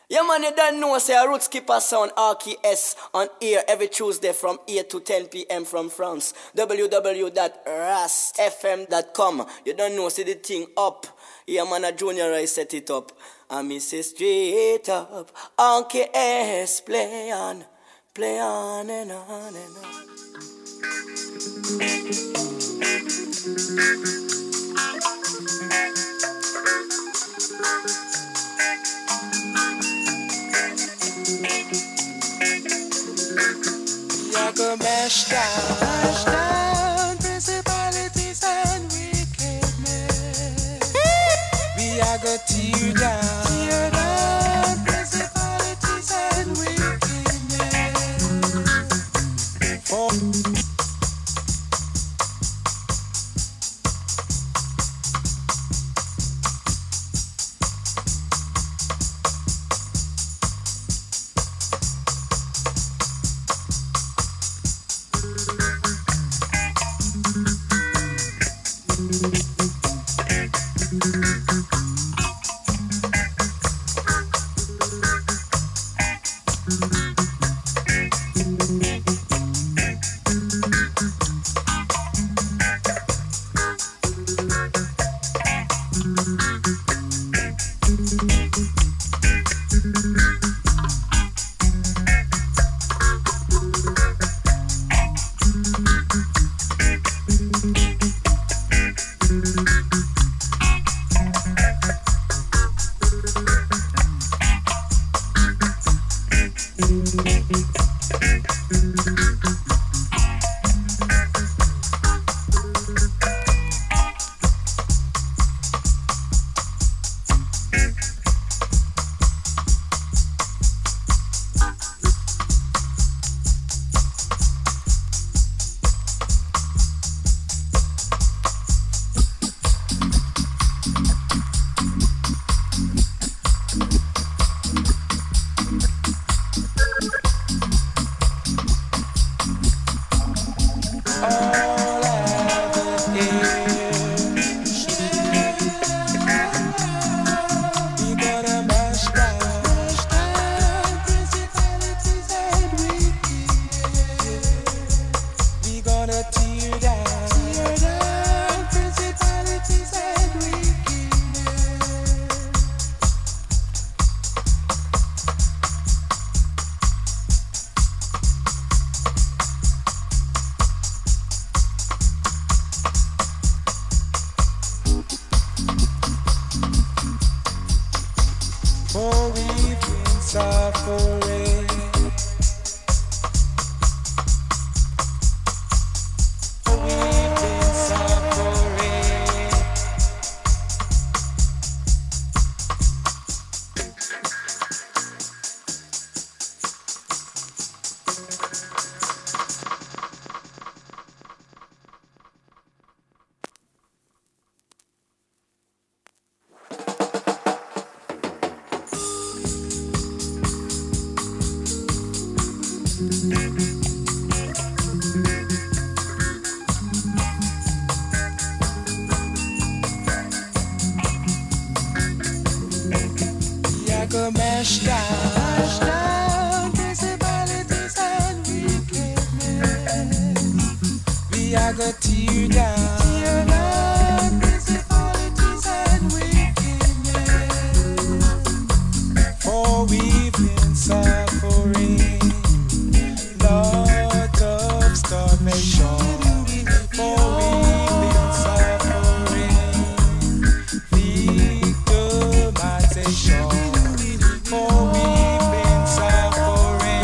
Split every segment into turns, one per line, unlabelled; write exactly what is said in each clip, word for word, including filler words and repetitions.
Yeah, man, you don't know, say a root skipper sound R K S on air every Tuesday from eight to ten p.m. from France. w w w dot rast f m dot com. You don't know, see the thing up. Yeah, man, a junior I set it up. And me say straight up. R K S, play on, play on and on and on.
We are gonna mash down, mash down principalities and wickedness. We are gonna tear down, tear down principalities and wickedness. For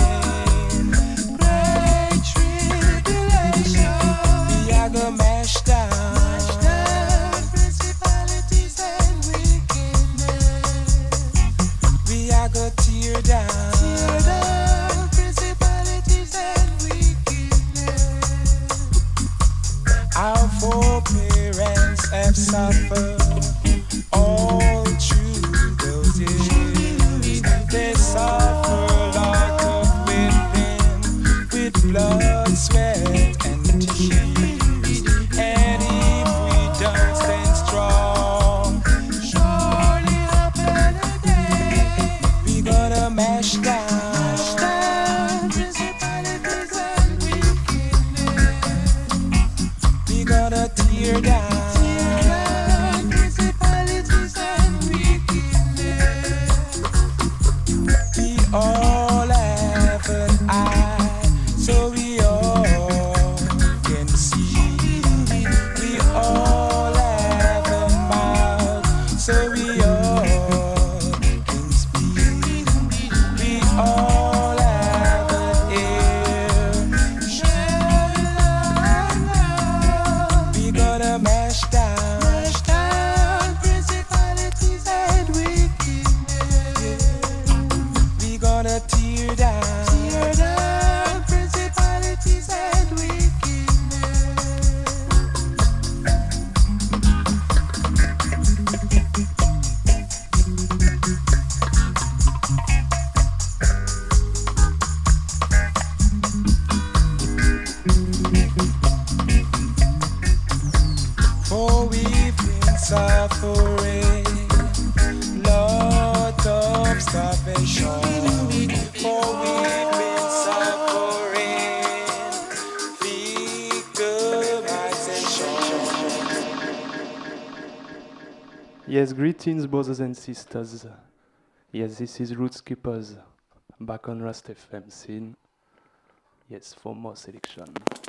Mashed
suffering, lot of starvation. For we've been suffering, victimization.
Yes, greetings, brothers and sisters. Yes, this is Roots Keepers, back on Rust F M scene. Yes, for more selection.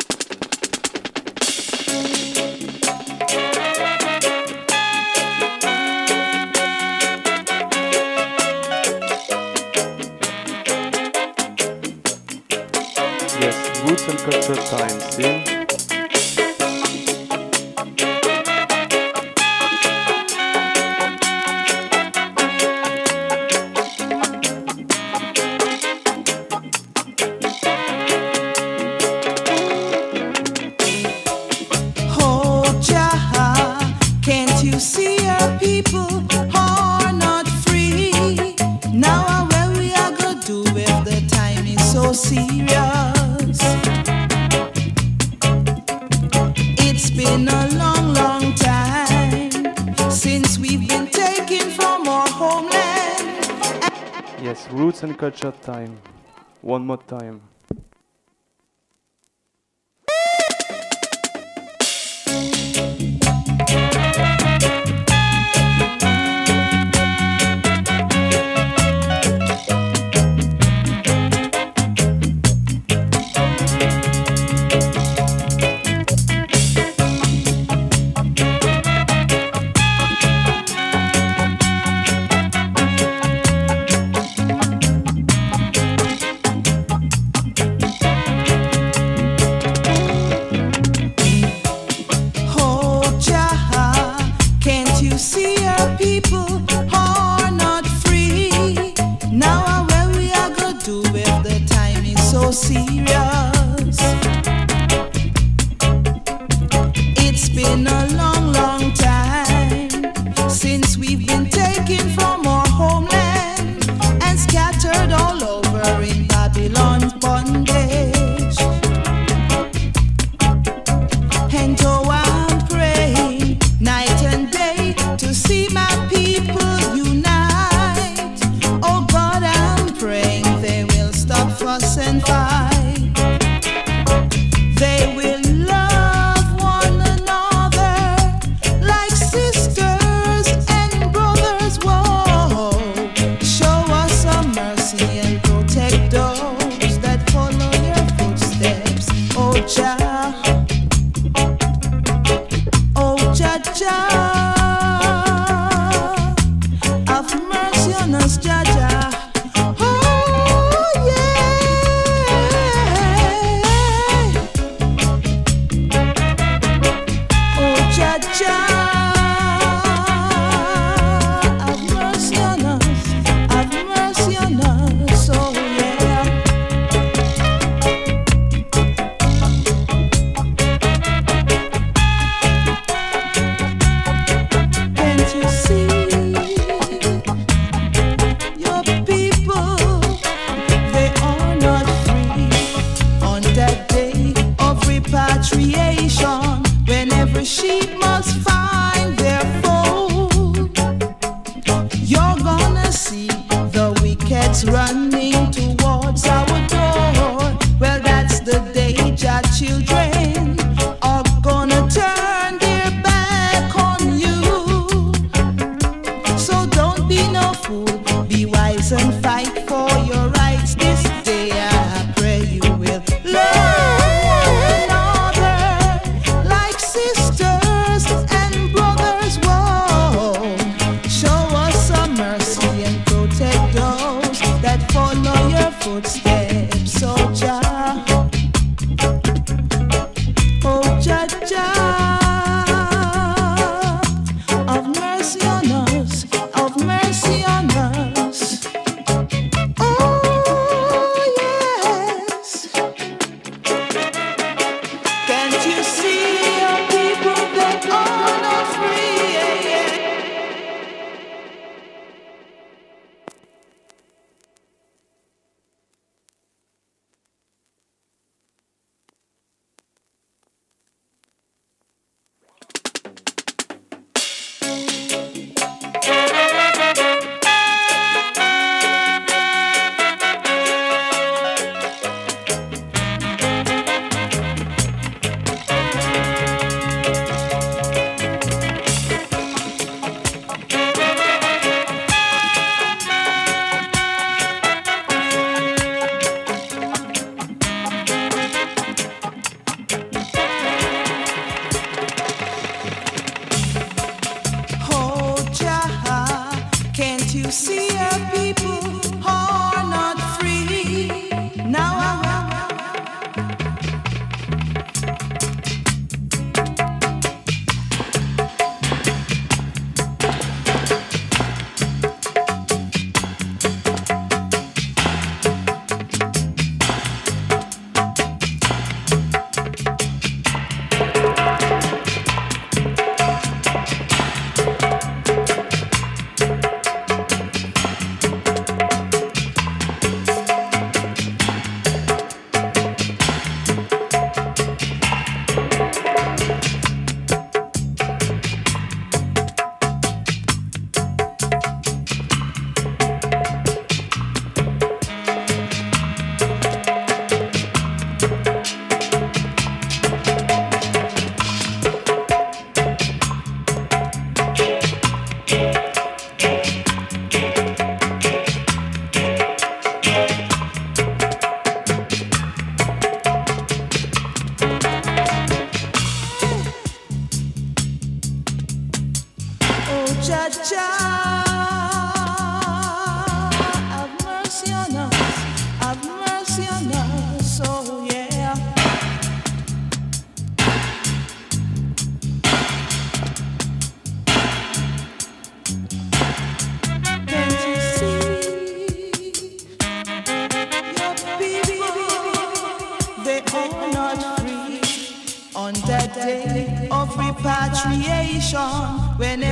Yes, Roots and Culture time scene.
Serious. It's been a long, long time since we've been taken from our homeland.
Yes, Roots and Culture time. One more time.
That for have mercy on us, have mercy on us, oh yeah. Can't you see your people? They are not free on that day of repatriation. When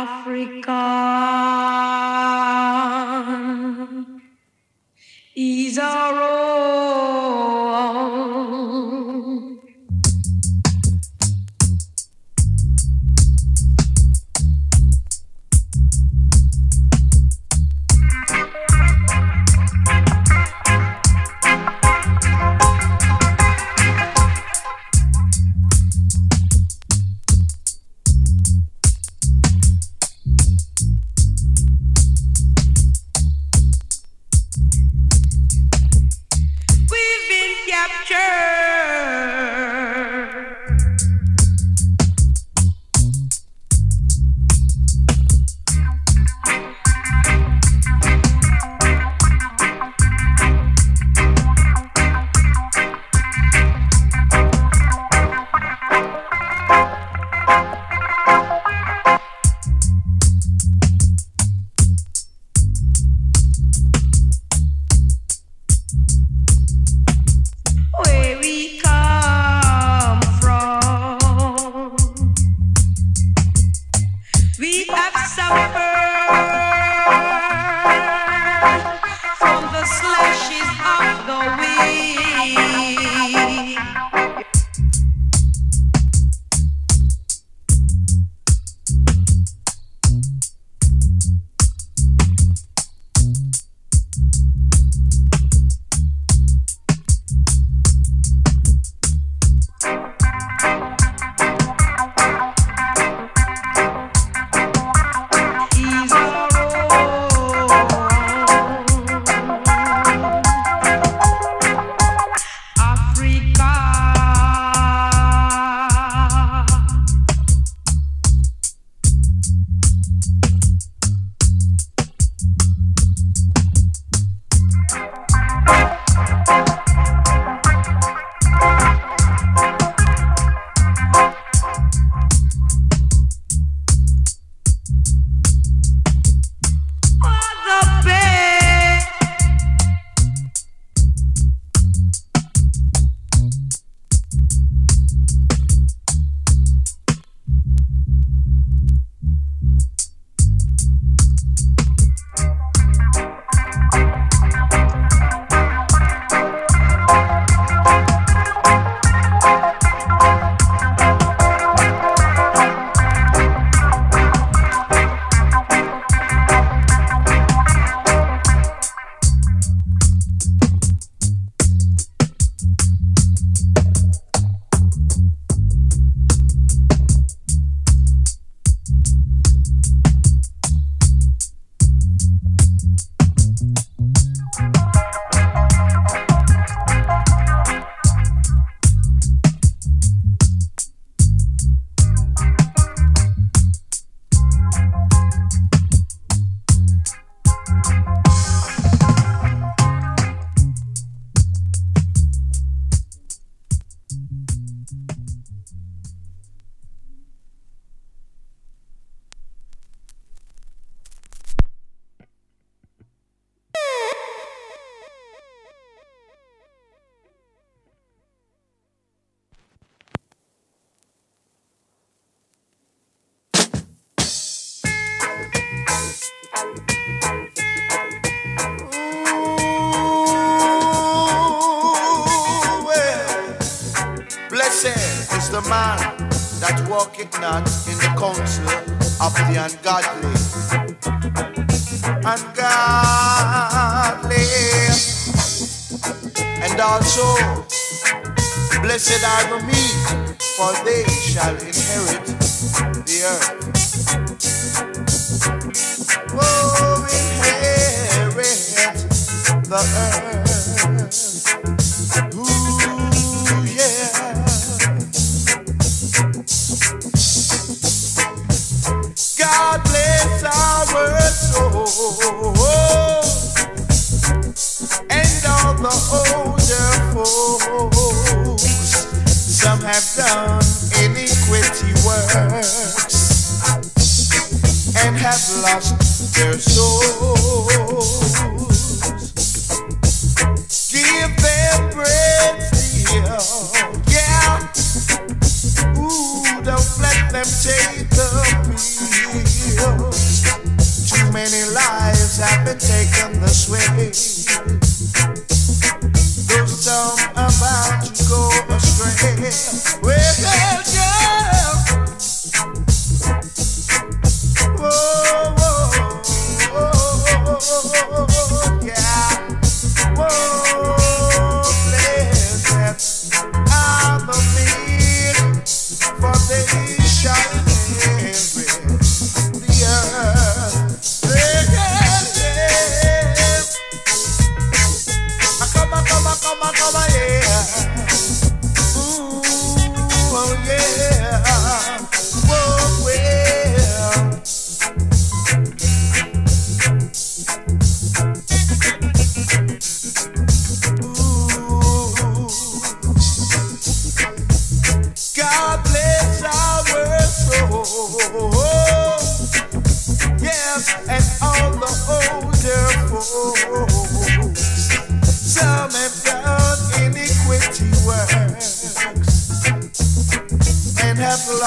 Africa is our own.
the man that walketh not in the counsel of the ungodly. Ungodly. And also, blessed are the meek, for they shall inherit the earth. Oh, inherit the earth. Ooh, yeah. God bless our soul and all the older folks. Some have done iniquity works and have lost their souls. Give them bread still, yeah. Ooh, don't let them take the pill.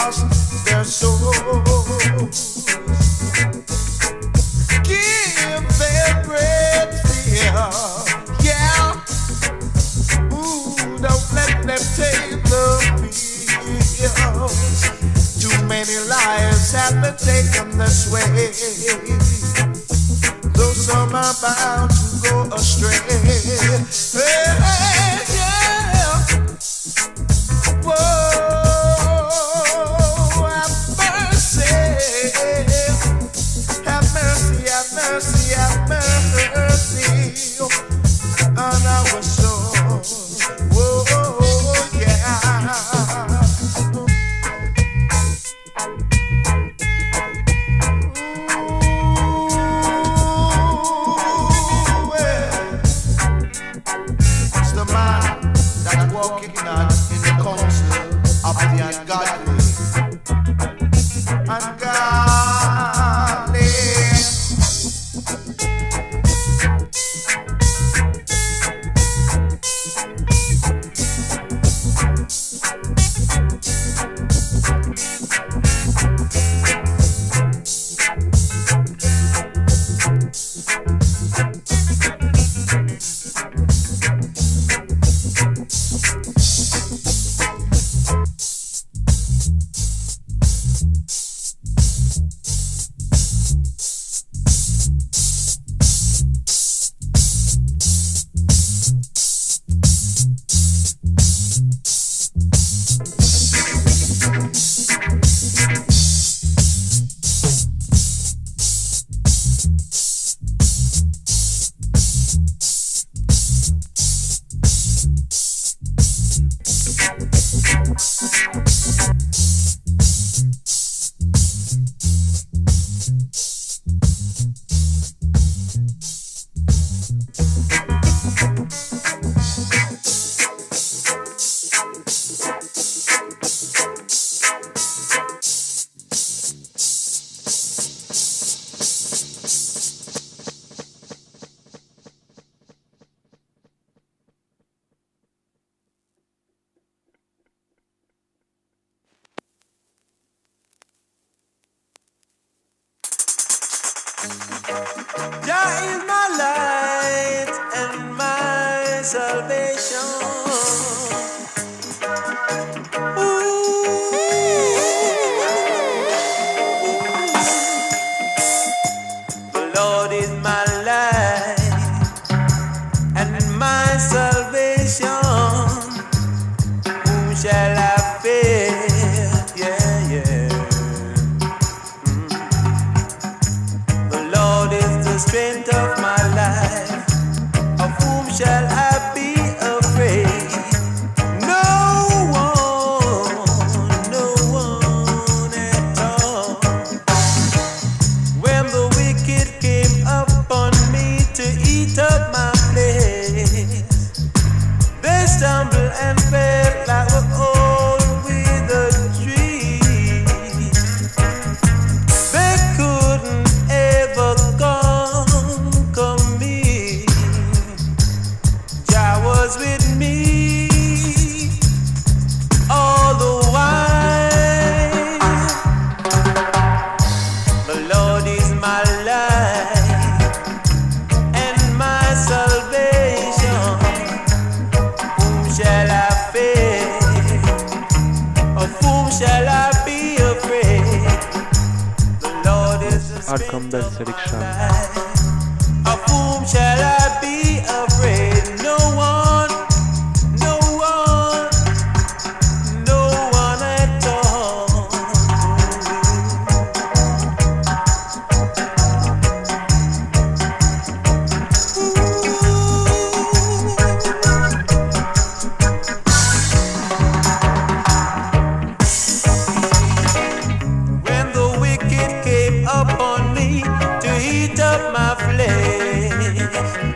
lost their souls. Give them great fear, yeah. Ooh, don't let them take the fields. Too many lives have been taken this way, though some are bound to go astray. Hey, yeah. Whoa, have mercy, have mercy, have mercy, have mercy on our souls. Whoa, yeah. Walking not in the counsel of the ungodly, ungodly.
Jah is my light and my salvation. Ooh. The Lord is my light and my salvation. Whom shall I fear? Yeah, yeah. The strength of my life, of whom shall I be afraid? No one, no one at all. When the wicked came upon me to eat up my flesh, they stumbled and fell like an old withered tree. They couldn't ever go with me all the while. The Lord is my light and my salvation. Whom shall I fear? Of whom shall I be afraid? The Lord is the strength of my life. Of whom shall I be afraid? No one. Upon me to heat up my flesh,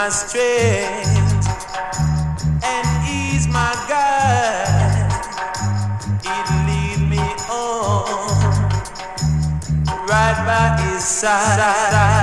my strength and He's my guide. He'll lead me on right by His side.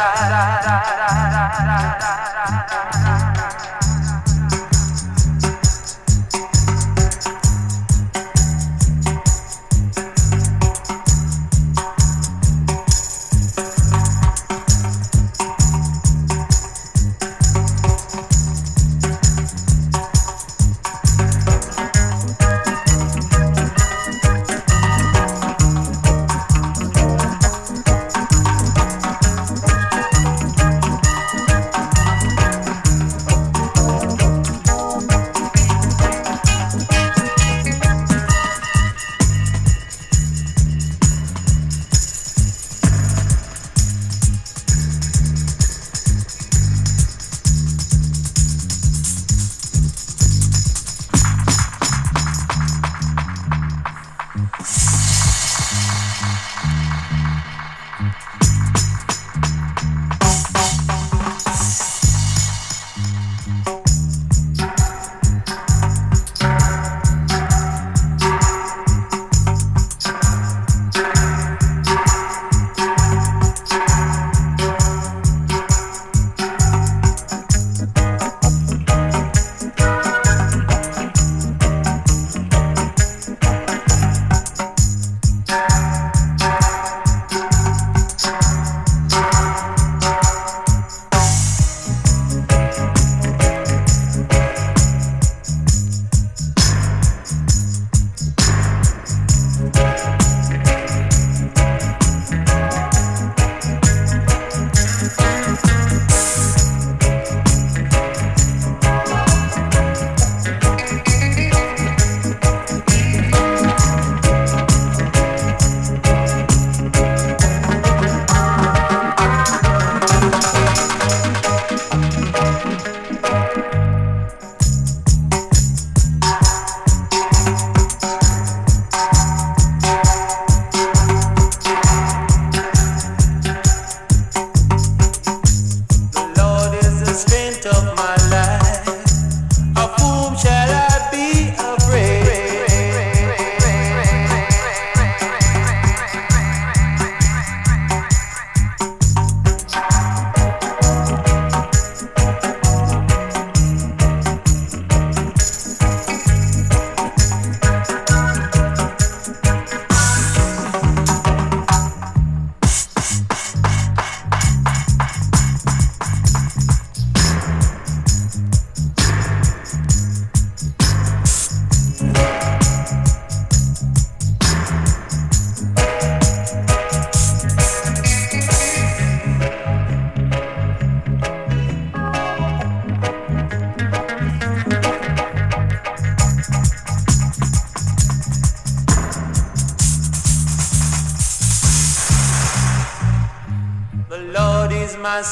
My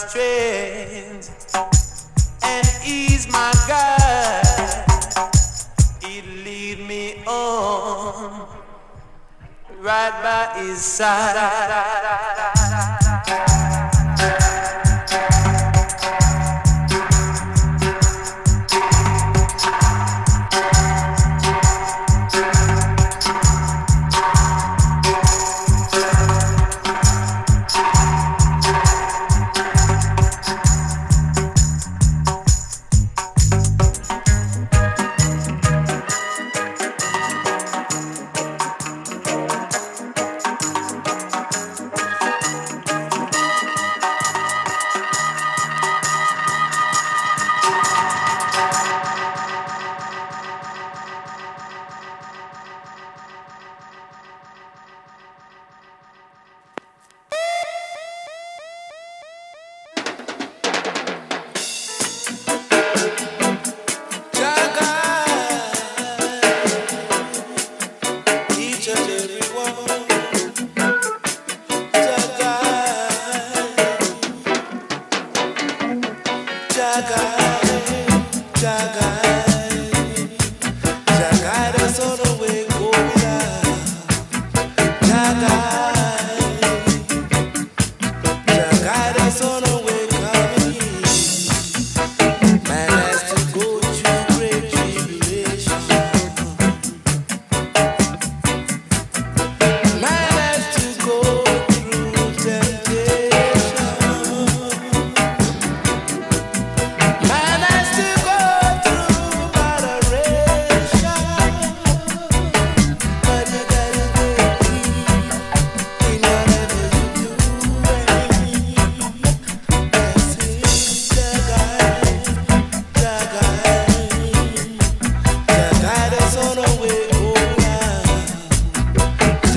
strength and He's my guide. He'll lead me on right by His side.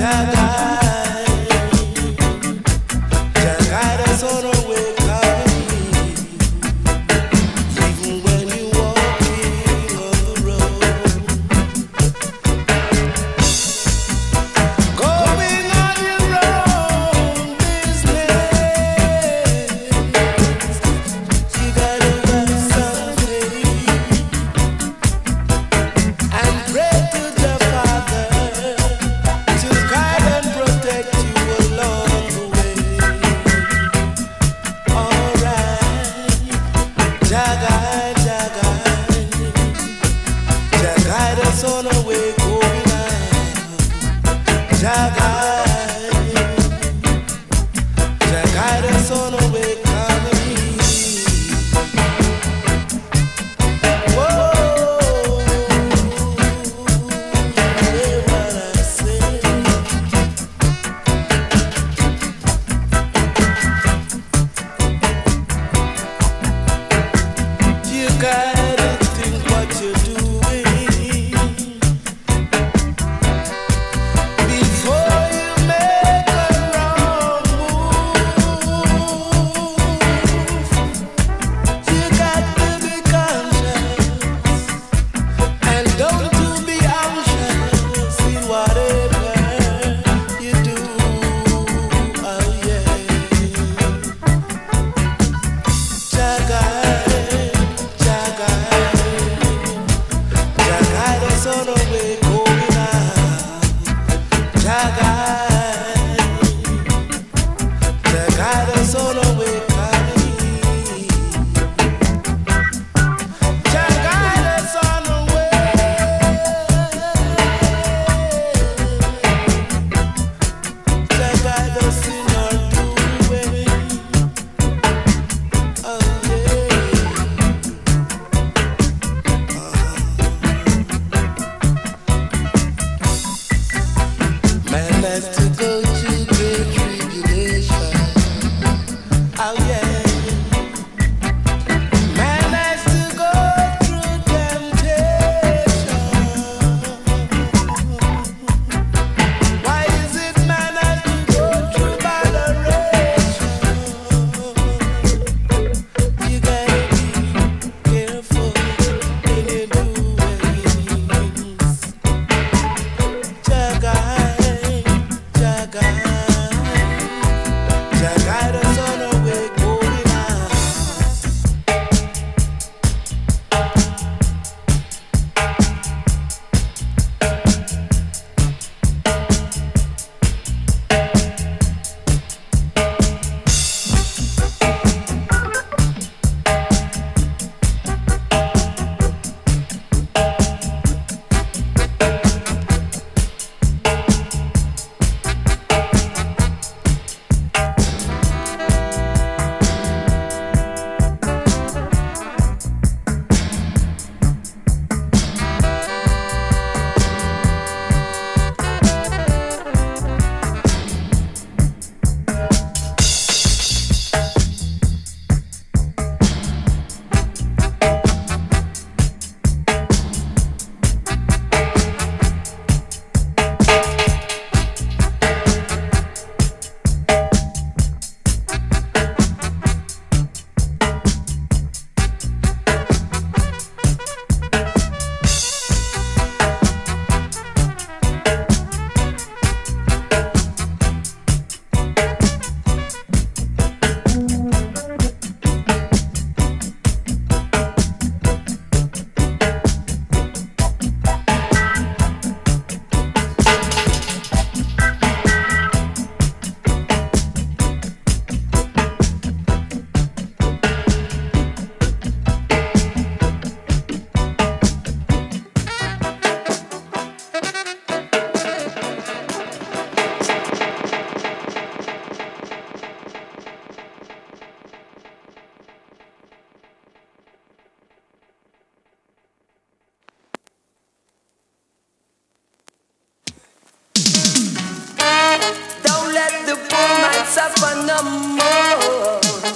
suffer no more.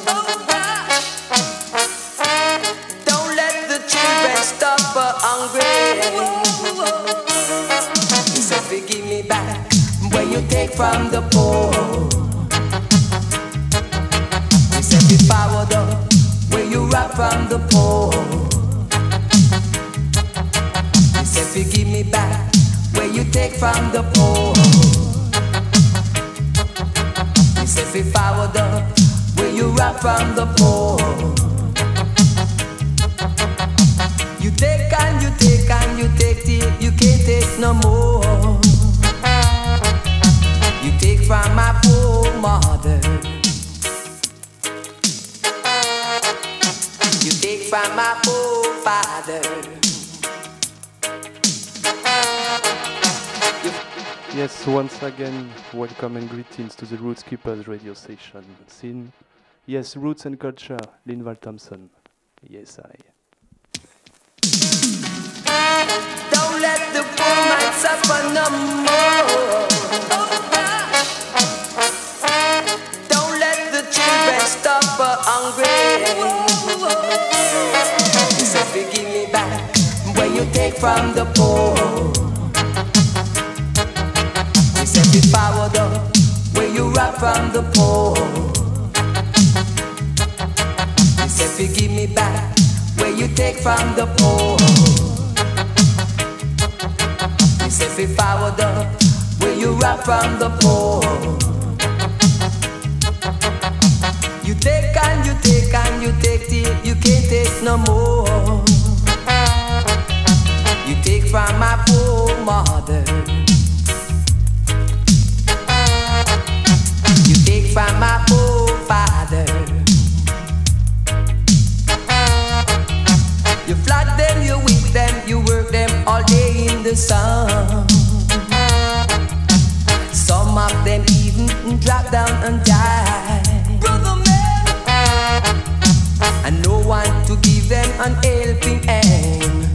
Don't let the children suffer hungry. He said, "Give me back when you take from the poor. You said be forward up where you rob from the poor. You said be give me back where you take from the poor. You said be forward up where you rob from the poor. You take and you take and you take till you can't take no more. You take from my poor mother. You take from my poor father. You
Yes, once again, welcome and greetings to the Roots Keepers radio station. Scene, yes, Roots and Culture, Linval Thompson. Yes, I.
don't let the poor man suffer no more. Don't let the children suffer hungry. You said forgive me back when you take from the poor. You said be forward up when you rob from the poor. You said forgive me back when you take from the poor. You said be forward up when you rob from the poor. You take and you take and you take till you can't take no more. You take from my poor mother. You take from my poor father. You flood them, you whip them, you work them all day in the sun. Some of them even drop down and die. Brother man, and no one to give them an helping hand.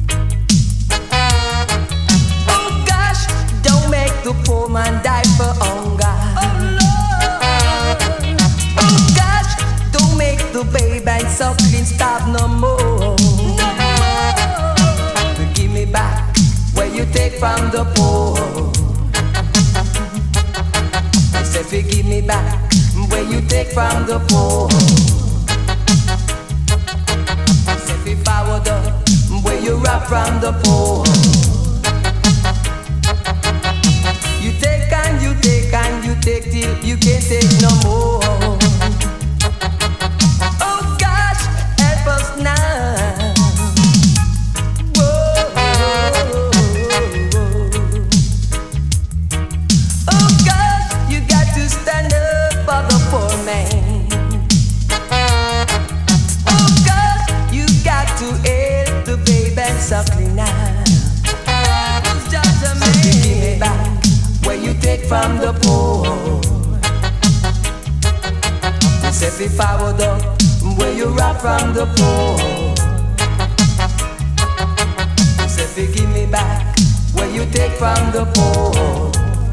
Oh gosh, don't make the poor man die for hunger. Oh Lord, oh gosh, don't make the baby and suckling stop no more. No more. Give me back where you take from the poor. I said, forgive me back where you take from the poor. I said, be forward up where you rob from the poor. You take and you take and you take till you can't take no more. Oh gosh, help us now. Whoa. Oh gosh, you got to stand up for the poor man. Oh gosh, you got to help the baby and suckling now. So you give me back where you take from the poor. You said be forward up where you rob from the poor. You said forgive me back where you take from the poor.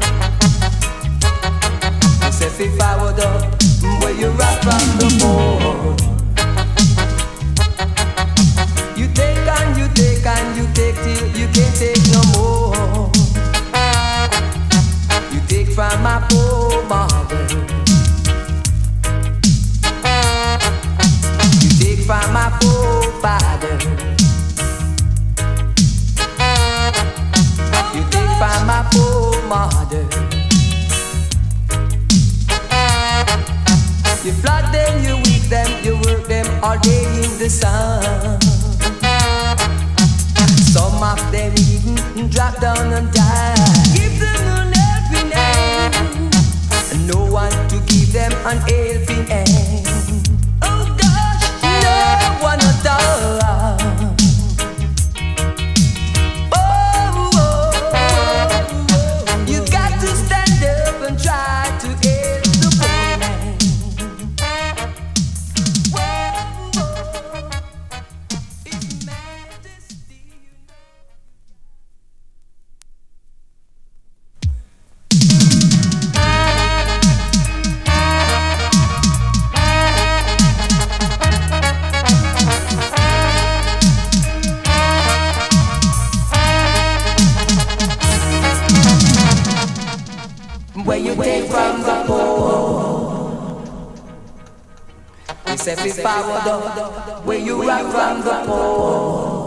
You said be forward up where you rob from the poor. You take and you take and you take till you can't take no more. You take from my poor mother. You take from my poor father. You take from my poor mother. You flood them, you whip them, you work them all day in the sun. Some of them even drop down and die. Give them an helping hand, and no one to give them an helping hand. Oh gosh, no one at all. Oh, oh, oh, oh. You got to stand up and try to help the poor man. Whoa, whoa. His Majesty, you know. where you take from the poor. We say fi forward up, where you rock from the poor.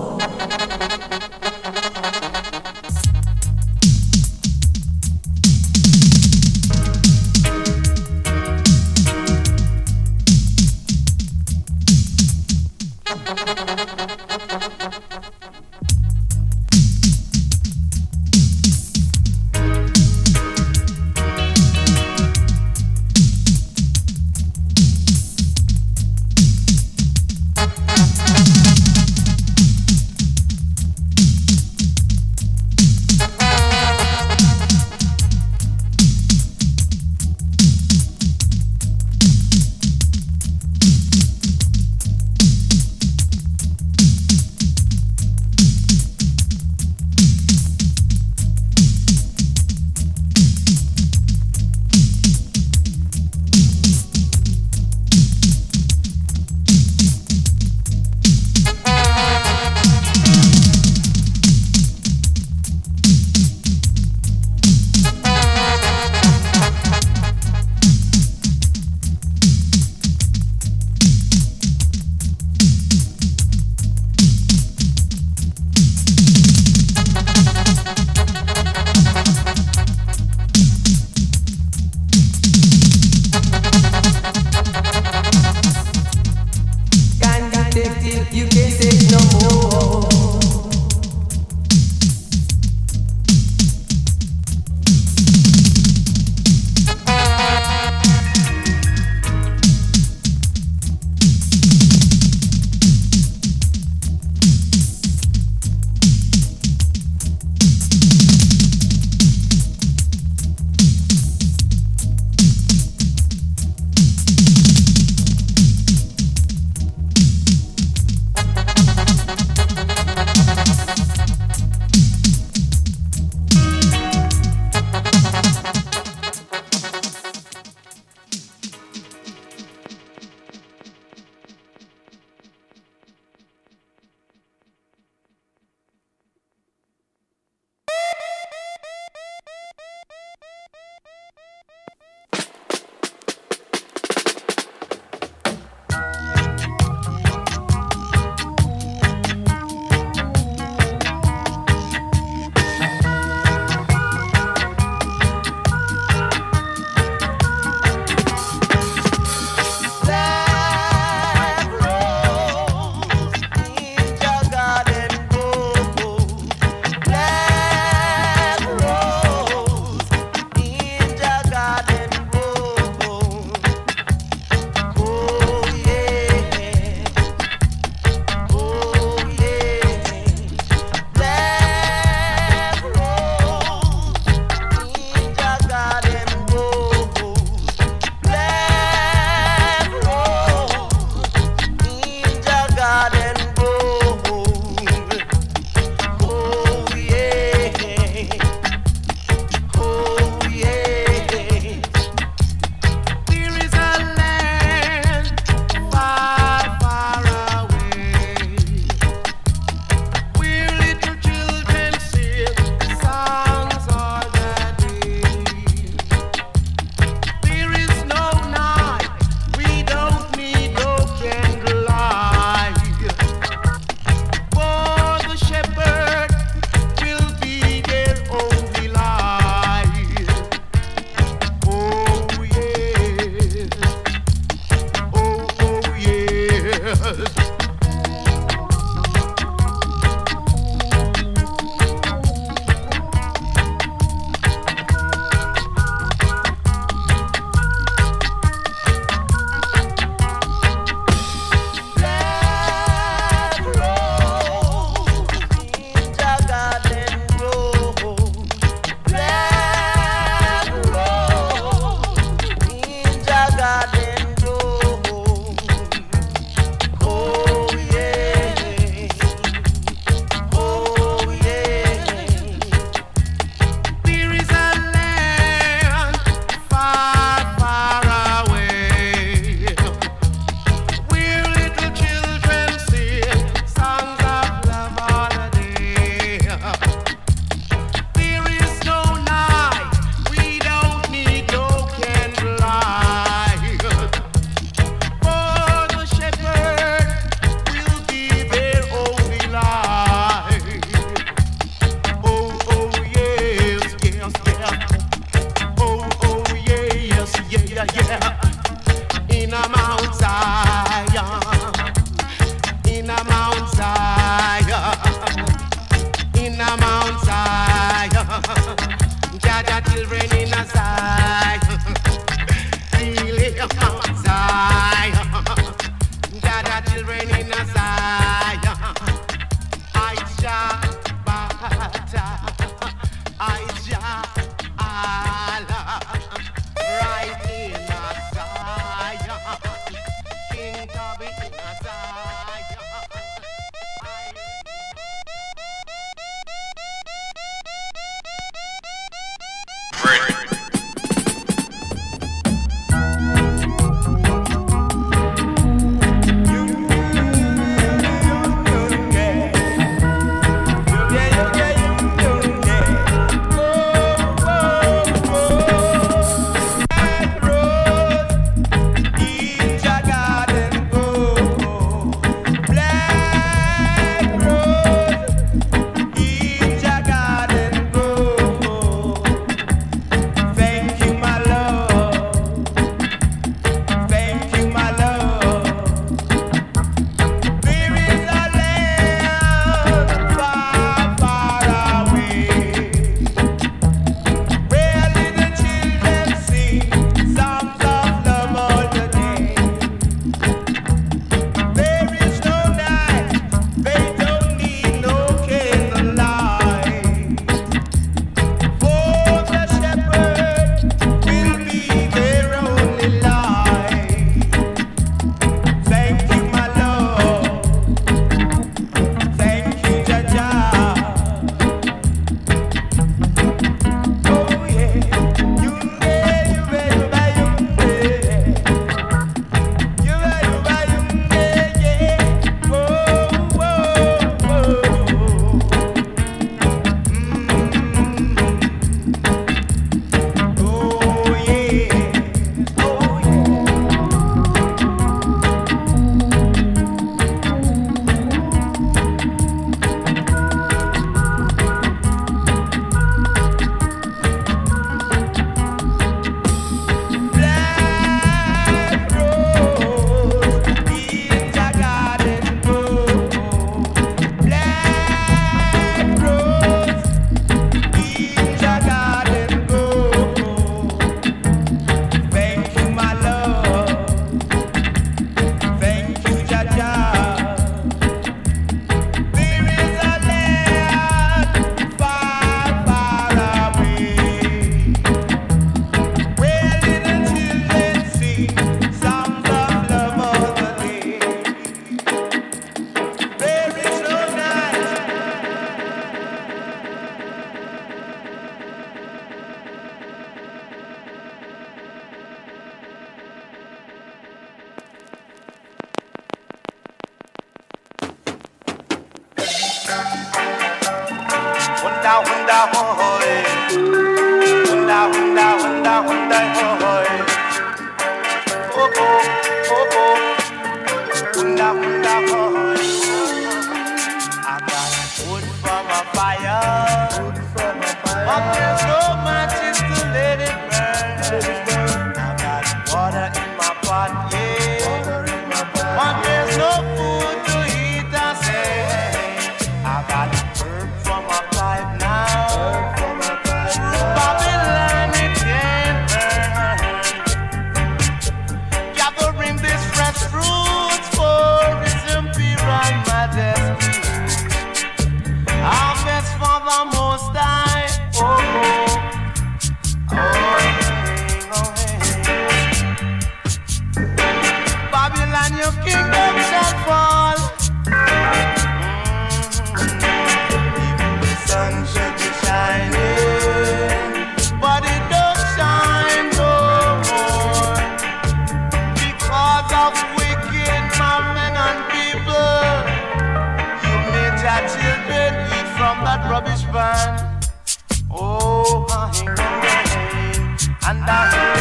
and I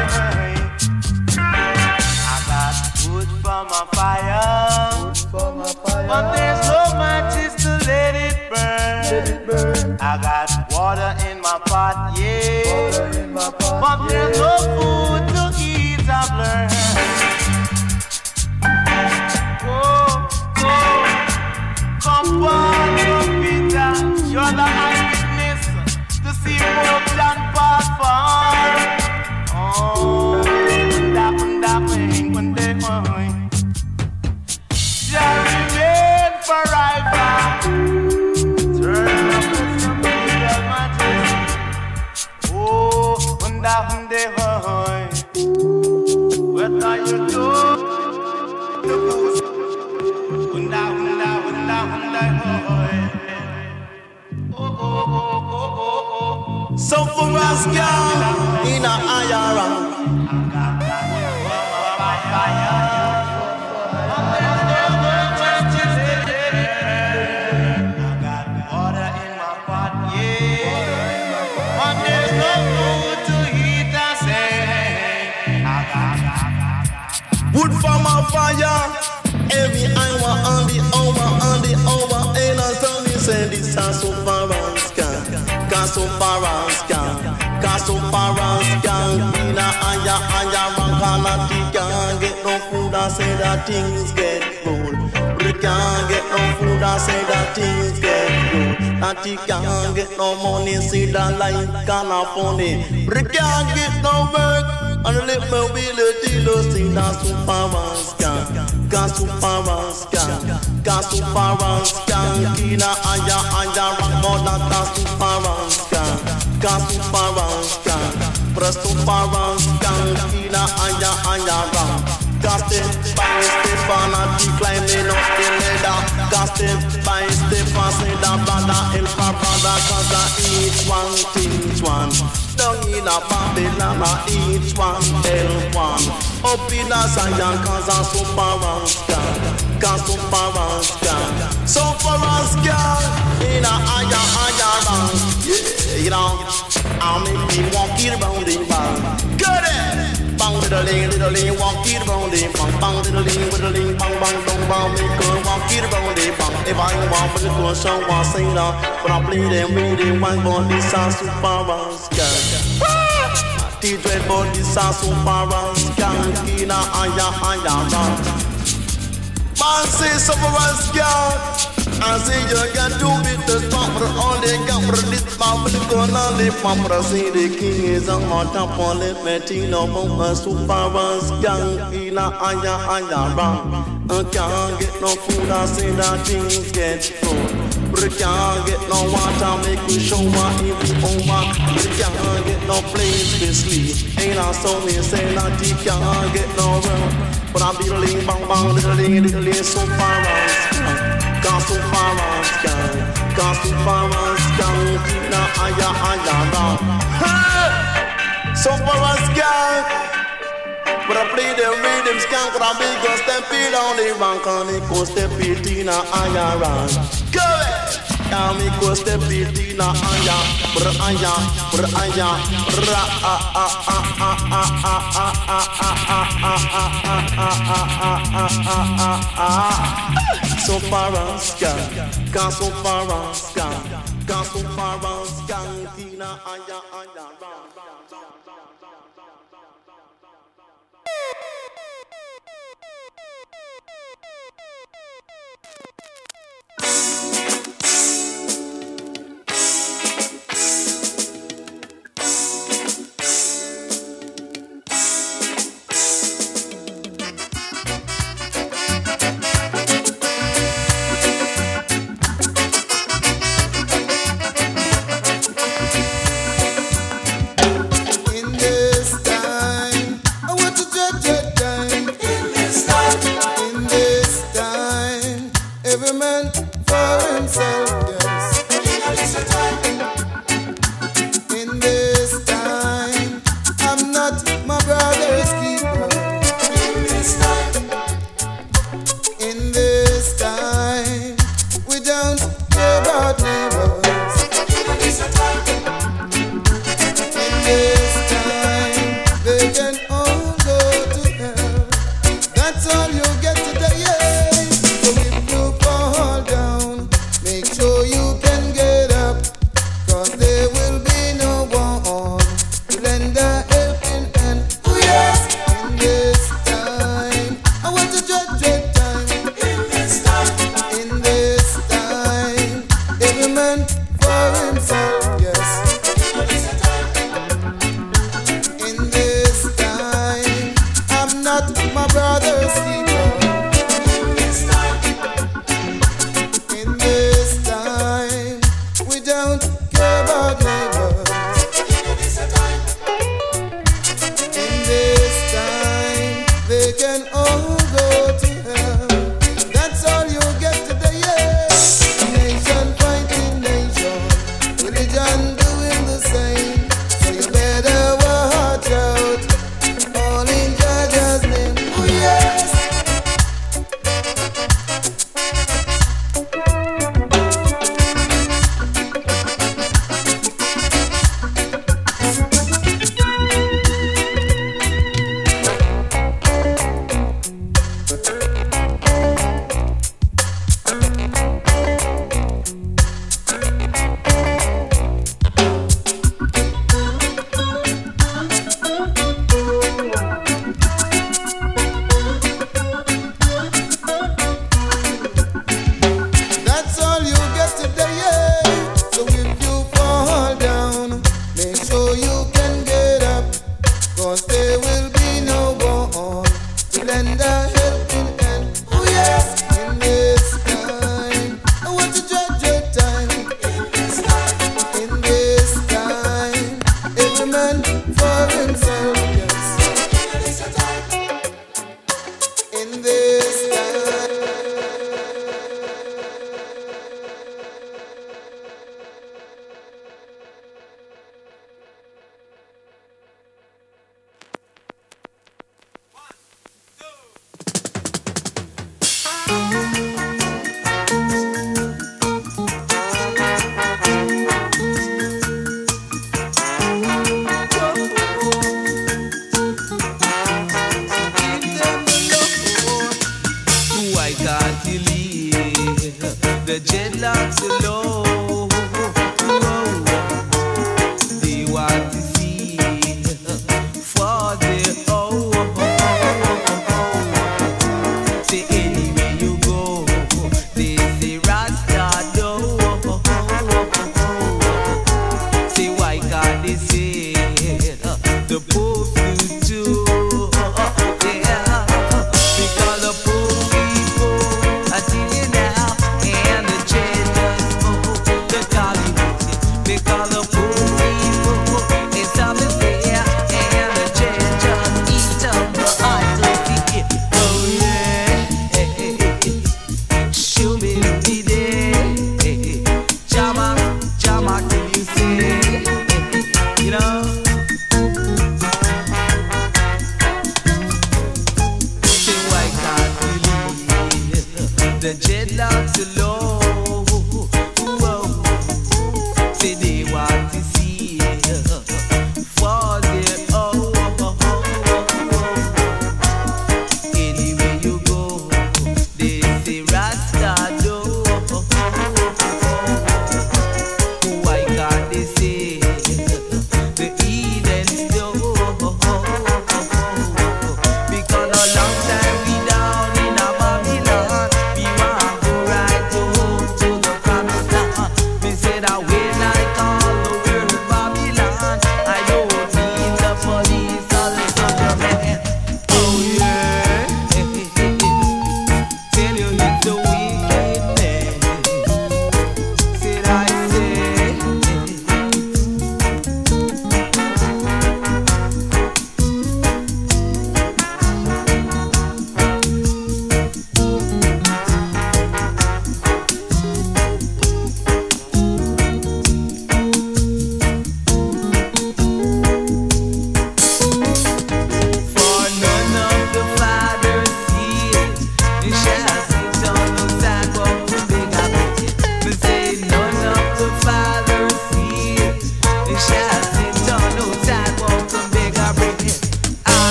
got wood for my fire,
for my fire.
but there's no matches to let it burn.
Let it burn.
I got water in my pot, yeah,
Water in my pot,
but there's
yeah.
no food to eat, I've learned. Oh, oh, come on, come Peter, you're the eyewitness to see more than past far. Oh, da da ping when they going, shall remain forever. Turn up the familiar majesty. Oh, when da when they going, what are you doing? The booze. When da when da when da when they going. Oh oh oh oh oh oh.
So for us, girl, in a higher rank. Wood for my fire, every hour on the hour, on the hour, and I tell me say this is so far and scan, can so far and scan, can so far and scan. In a higher, higher rank, and I can't get no food, I say that things get cold. We can't get no food, I say that things get cold. That he can't get no money, see that life can't afford it. We can't get no work. And let me be the dealer, sing that super and scan, can super and scan, can super and scan. Kina aya aya rock more than that super and scan, can super and scan, press super and scan. Kina aya aya rock. Got step by step and I keep climbing up the ladder. Got step by step and say that brother help my brother, cause I each one teach one. Down in a Babylon I each one help one. Up in a Zion cause I'm super and scan, cause super and scan. So for us girl, in a higher higher rank. Yeah, you know, I'll make me walk it around the bar. Got it! Bang little ling, little ling, walk it around the bang, bang little ling, little ling, bang bang don't bang, make her walk it around the bang. If I want for the good show, I sing now, but I play them reading one born this a super and scan. The dread born this a super and scan. Kina aya aya round. Man say super and scan. I say you can do it the top, but all they got for this mouth, but the corner lip, Papa say the king is on my top on it, Metino, Bomba, Super Runs, Gang, Ina, Aya, Aya, Ram. I can't get no food, I say that things get full. But I can't get no water, make me show my evil over. But I can't get no place to sleep. Ain't I so me say that he can't get no room. But I be the ling, bang, bang, little ling, little ling, Super Runs, Got so far and scan, got so far and scan. Kina aya aya round. So far and scan. But I play the rhythm scan, cause I big go step it on the rank, and it go step it in a aya round. Go it! Now me go step it in a aya, br aya, br aya, ra a a a a a a a a a a a. So far and scan, can so far and scan, can so far and scan. Kina aya aya round.
that my brothers keep on. In this time, we don't care about neighbors. In this time, they can all go to hell. That's all you get today, yeah. Nation fighting nation, religion doing the same. So you better watch out. All in Jaja's name, oh yes. That's all you get today, yeah. So if you fall down, make sure you can get up. Cause there will be no one to lend a helping hand. Oh yes, in this time, I want to judge your time. In this time, every man for himself, yes. In this time.
Why can't you leave the dreadlocks alone? They want to see for their own. Say anywhere you go, they say Rasta do. Say why can't they say the Pope do too? Yeah, because the Pope people are dealing now, and the traders, oh, the Hollywood, because the Pope people is something fair, and the traders eat up the idols. Oh yeah, hey, hey, hey. Show me the day, Jama, Jama, can you say, you know? Say why can't we leave the dreadlocks alone? Whoa. Say they want to see for their own. Anywhere you go, they say Rasta do. Why can't they say the Eden do? Because a long time we down in a Babylon, we want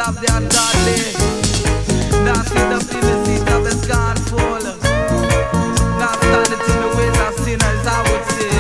of the ungodly. Now see the seat of the scornful. Now standing in the ways of sinners, I would say.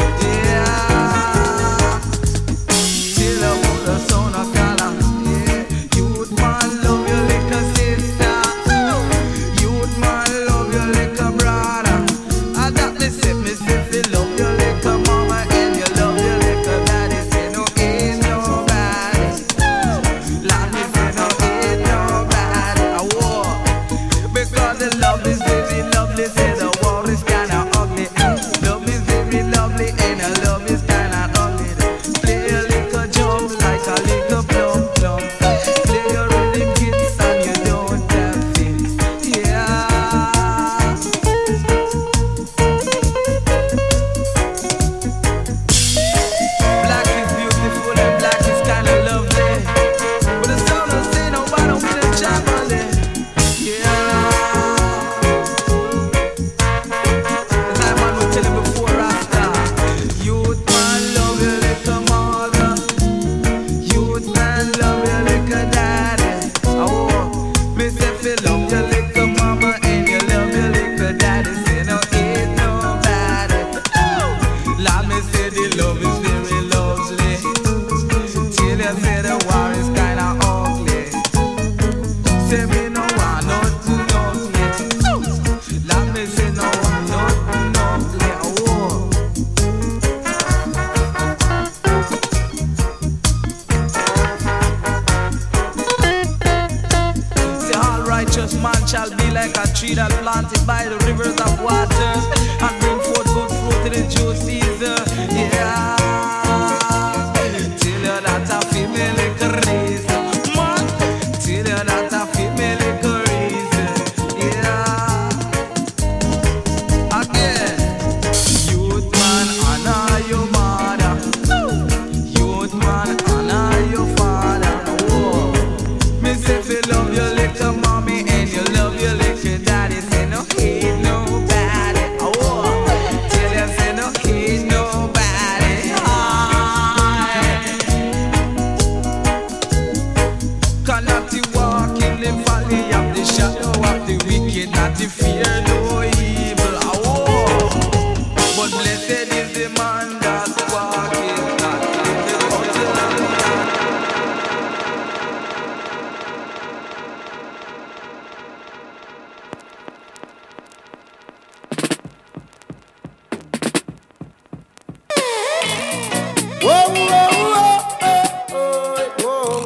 Yeah. Till I put the son of color. Yeah. Youth man, love your little sister. Youth man, love your little brother. I got me say, me say, feel love your little mama and you love your little daddy. Say no, ain't nobody. Let me say no, ain't nobody. I war because the love is very lovely. Say the war is kinda ugly. Love is very lovely and the love is kinda ugly. Play a little jump like a little plum plum. Play your rhythm kids and you don't have feet. Yeah. Black is beautiful and black is kinda lovely. But the sound don't say nobody with a family. Yeah. As I man will tell you before Rasta. Youth man love your little mother. Youth man love your little daddy. Oh, me say fi love your little mama and you love your little daddy. Say no ain't nobody. Let me say the love is very lovely. Till you say the war is kinda ugly. Say me no want nothing ugly. Let me say no want nothing ugly. Oh. Say all righteous man shall be like a tree that planted by the rivers of water and bring forth good fruit in the due season. Yeah. Till you're not a female little reason. Man, till you're not a female little reason. Yeah. Again. Youth man, honor your mother. Youth man, honor your father. Oh. Me say fi love your little mommy and you love your little daddy. Say no hate nobody. Oh, till you say no hate nobody. Aye. Cannot you walk in the valley of the shadow of the wicked, not to fear no evil. Oh, but blessed is the man that walketh not in the counsel of the
Whoa, whoa, whoa, oh, oh, whoa.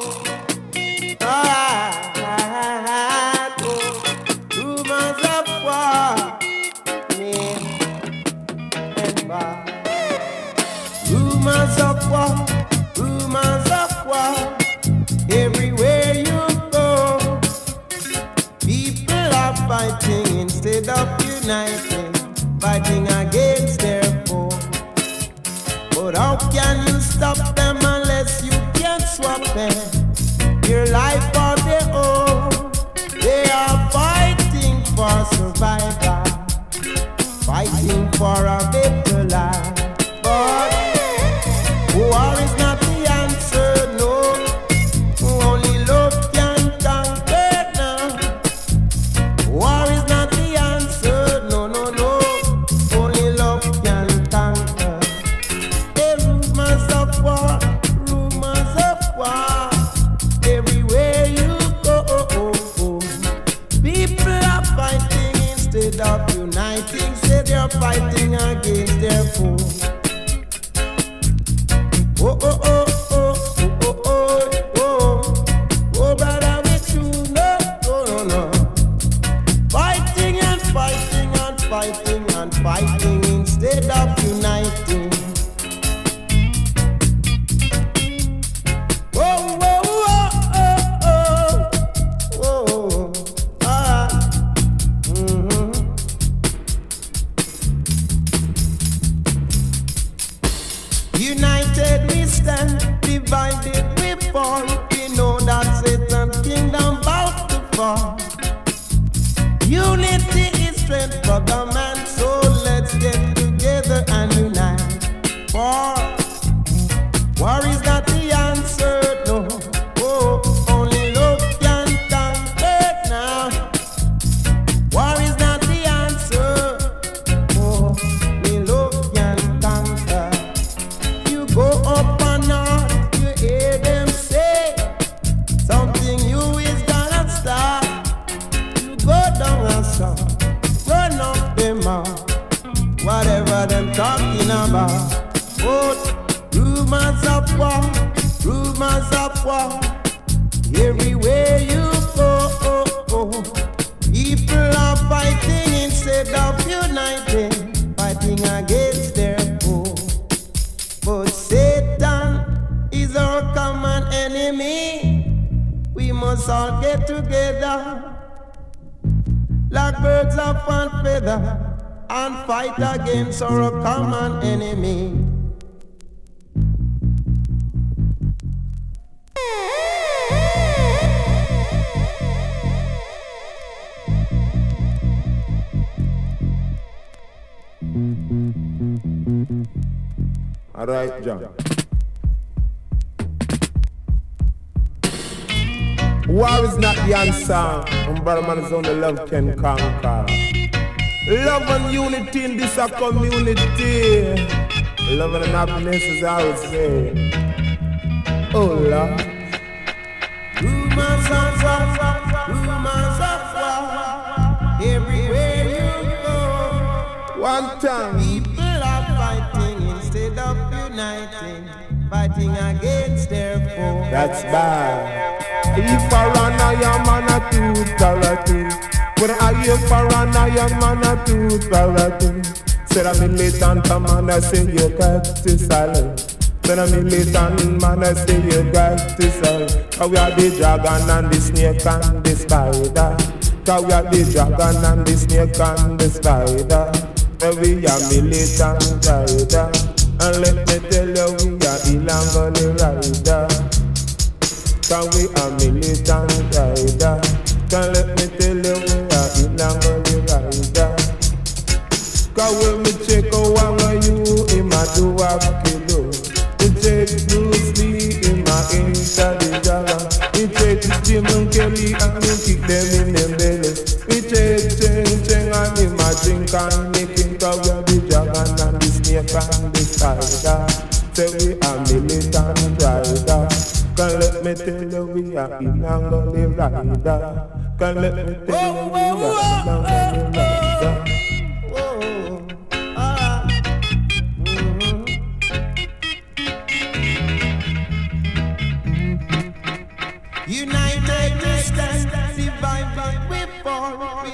Ah, oh. Rumors of war, near and far. Rumors of war, rumors of war. Everywhere you go, people are fighting instead of uniting, fighting against their foe. But how can you stop them unless you can swap them? Your life for their own. They are fighting for survival, fighting for a better life. But war is not the answer, no. Only love can conquer now. War is not the answer, no, no, no. Only love can conquer. Hey, rumors of war, rumors of war. Everywhere you go, people are fighting instead of uniting. Say they're fighting against their foe. Oh, oh, oh, oh, oh, oh, oh, oh, oh, brother, with you, no, no, no, no. Fighting and fighting and fighting and fighting instead of uniting. Oh, oh, oh, oh, oh, oh, ah, mm-hmm.
far. But rumors of war, rumors of war, everywhere you go, oh, oh. People are fighting instead of uniting, fighting against their foe. But Satan is our common enemy. We must all get together like birds of one feather and fight against our common enemy.
All right, John. War is not the answer, and brother man is only love can conquer. Love and unity in this a community. Love and happiness is how I would say. Oh Lord.
Rumors of war, rumors of war, everywhere you go.
One time.
People are fighting instead of uniting, fighting against their foe.
That's bad. If I run, I am on a tooth or a tooth. But I hear for an iron man a tooth or a tooth. Said a militant man, I say you got to silence. Said a militant man, I say you got to silence. Cause we are the dragon and the snake and the spider. Cause we are the dragon and the snake and the spider. But we are militant rider. And let me tell you, we are Ilangoli rider. Cause we are militant rider. Cause let me tell you, we are Ilangoli rider. Cause when me check a one of you, in my do a kilo. Me check Bruce Lee, in my enter the Java. Me check Jim and Kelly, and me kick them in them belly. Me check Cheng Cheng, and in my drink and me king. Cause we are the dragon and the snake and the spider. Say we are militant rider. Can let me tell you we are Ilangoli rider. Can let me tell you we are Ilangoli rider.
United we stand, divided we fall.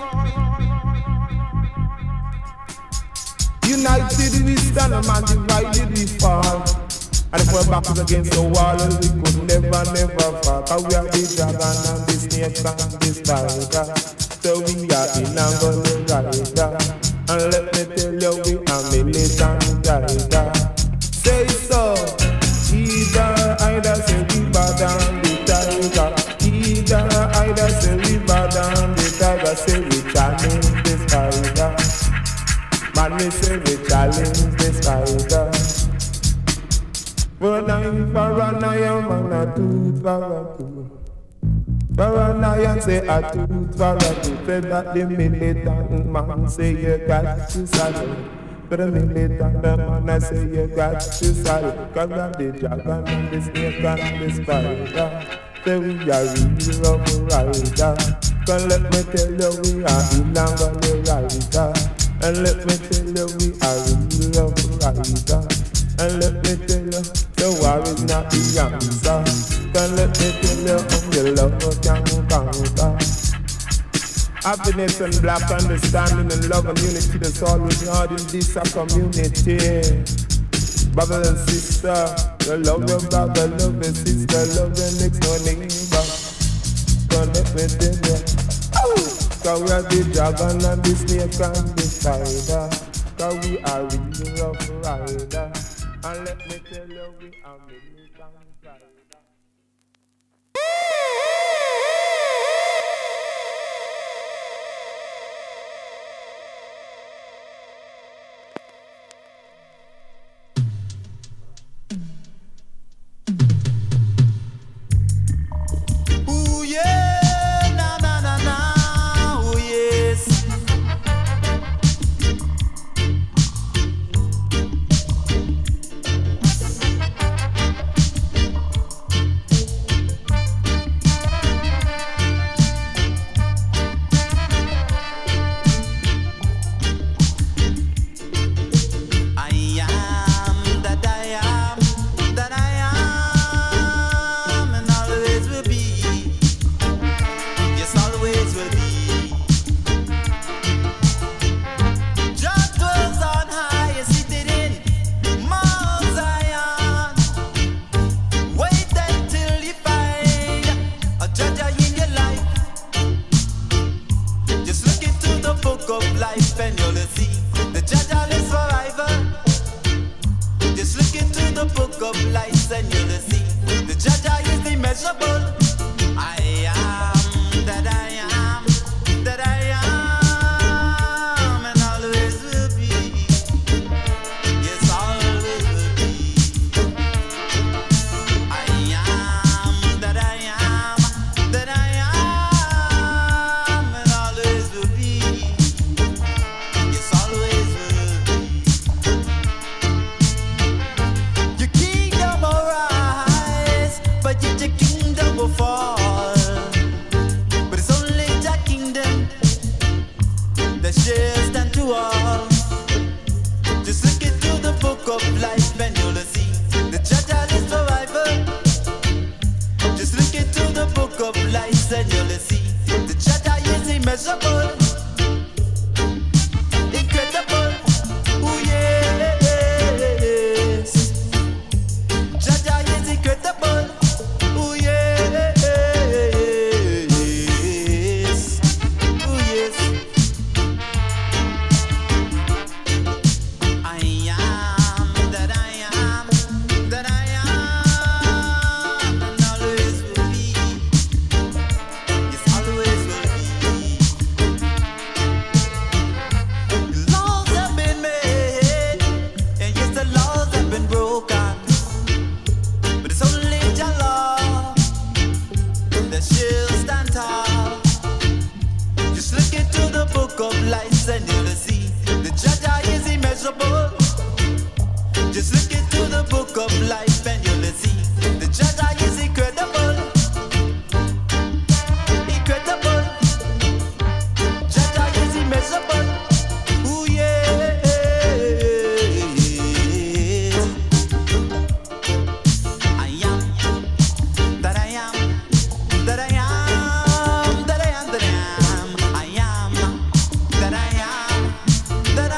United we stand, man, divided we fall. And if we're back against the wall, we could never, never fall. Cause we are the dragon and the snake and the spider. So we are Ilangoli rider. And let me tell you, we are militant rider. Say so. Either, either say we bow down the tiger. Either, either say we bow down the tiger. Say we challenge the spider. Man, me say we challenge the spider. But I'm paranoia, man, a tooth for a tooth. Paranoia say a tooth for a tooth. Say that the militant man say you got to salute. But the militant man I say you got to salute. Cause I'm the dragon and the snake and the spider. Say we are real love rider. Cause let me tell you we are Ilangoli rider. And let me tell you we are real love rider. And let me tell you, the war is not the answer. Can let me tell you, um, your love can conquer. Happiness and black understanding and love and unity, that's all we need in this community. Brother and sister, you love your brother, love your sister, love your next door neighbor. Can let me tell you, cause we are the dragon and the snake and the spider. Cause we are real love rider. And let me tell you, we are militant rider.
Ooh yeah, na na na na, ooh yes.
life and you'll see the Jaja is forever. Just look into the book of life and you'll see the Jaja is immeasurable. I am that I am, that I am, and always will be. Yes, always will be. I am that I am, that I am, and always will be. Yes, always will be. Your kingdom will rise, but yet your kingdom will fall. But it's only your kingdom that shall stand to all. Just look into the book of life and you'll see the Jaja is forever. Just look into the book of life and you'll see the Jaja is immeasurable, incredible. Ooh yes, Jaja is incredible. Ooh yes, ooh yes. I am that I am, that I am, and always will be. Yes, always will be. Laws have been made, and yes, the laws have been broken. But it's only Jah law that shall stand tall. Just look into the book of life and you'll see the Jaja is immeasurable. Just look into the book of life and you'll see the Jaja is incredible, incredible. Jaja is immeasurable. Ooh yeah. I am that I am, that I am, that I am, that I am. I am that I am, that I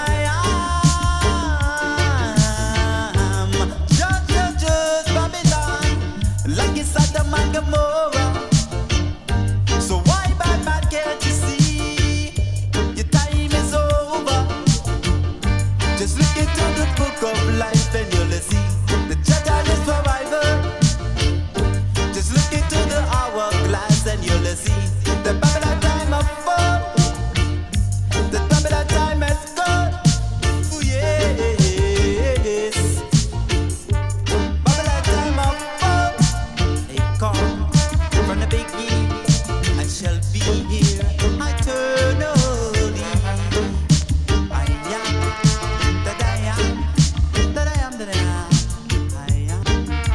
am. Judge, judge, judge Babylon, like it's Sodom and Gomorrah. So why, bad man, can't you see your time is over? Just look into the book of life and you'll see the Jaja is forever. Just look into the hourglass and you'll see the Babylon time of fall. The Babylon time has gone. Ooh yes. Babylon time of fall. They come from the beginning. I shall be here eternally. I am that I am, that I am, that I am. I am.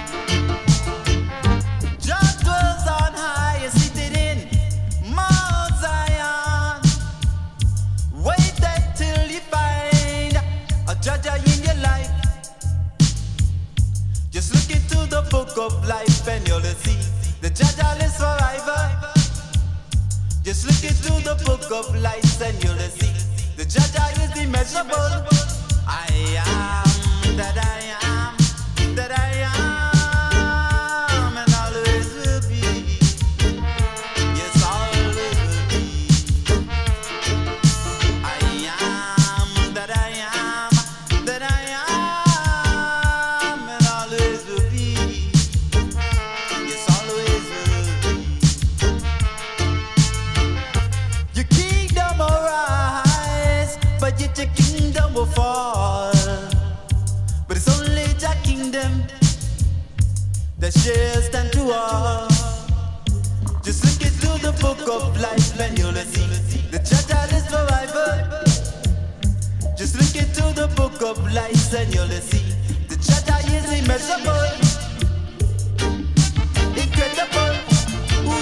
Jah dwells on high, seated in Mount Zion. Wait until you find a Jaja in your life. Just look into the book of life and you'll see the Jaja lives forever. Just look into the book of life and you'll see the Jaja is immeasurable. I am that I am, that I am, and always will be. Yes, always will be. I am that I am, that I am, and always will be. Yes, always will be. Your kingdom will rise, but yet your kingdom will fall. But it's only your kingdom that shall stand to all. Just look into the book of life and you'll see the Jaja is forever. Just look into the book of life and you'll see the Jaja is immeasurable, incredible. Ooh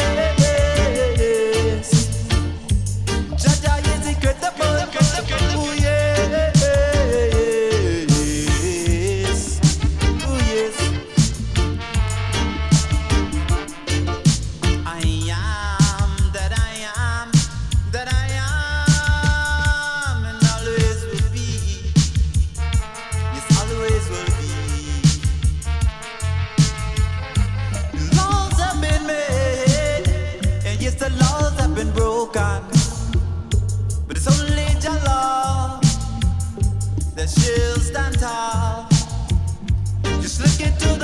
yes. Jaja is incredible. Ooh yes. Ooh yes. I am that I am, that I am, and always will be. Yes, always will be. Laws have been made, and yes, the laws have been broken. But it's only Jah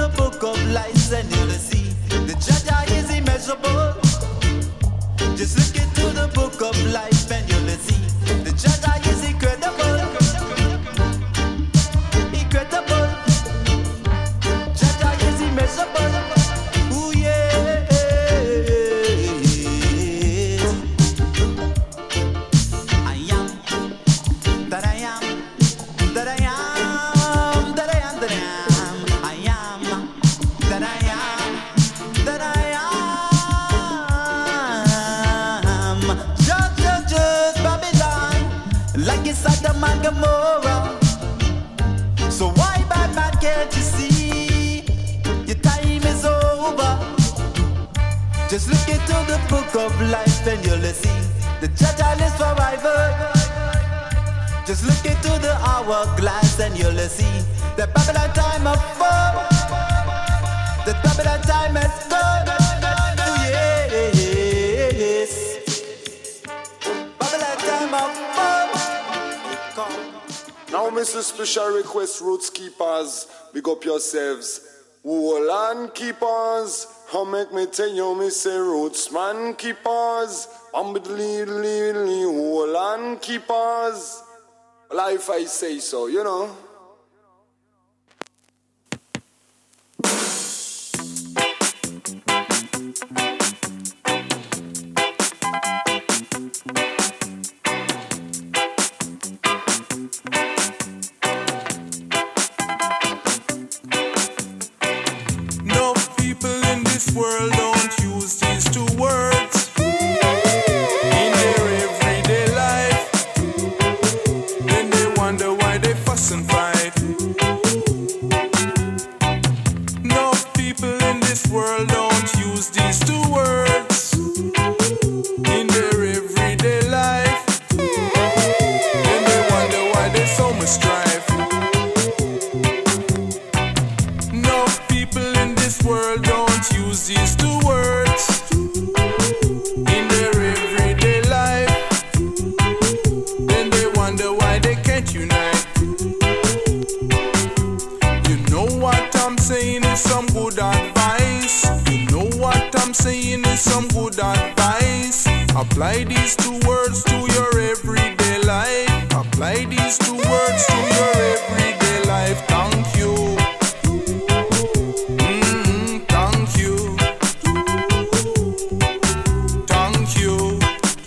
the book of life and you'll see the Jaja is immeasurable. Just look into the book of life and you'll see the Jaja is incredible. Incredible. Jaja is immeasurable. Ooh yeah. I am that I am that I am that I am that I am I am that I am that I am. Just, just, just Babylon, like it's Sodom and Gomorrah. So why, bad man, can't you see? Your time is over. Just look into the book of life and you'll see the judge is forever. Just look into the hourglass and you'll see the Babylon time of fall. The Babylon time has gone. Oh, yes. Babylon time of fall.
Now, Mister Special Request Roots Keepers, big up yourselves. Hold on, keepers. How make me tell you, me say Roots man keepers. Bambidly, hold on, keepers. Life I say so, you know.
No people in this world don't use these two words in their everyday life. Then they wonder why they fuss and fight. No people in this world don't use these two words in their everyday life. Then they wonder why there's so much strife. No people in this world don't use these two words in their everyday life. Then they wonder why they can't unite. You know what I'm saying is some good advice. You know what I'm saying is some good advice. Apply these two words to your everyday life. Apply these two words to your everyday life. Thank you. Mm, thank you. Thank you.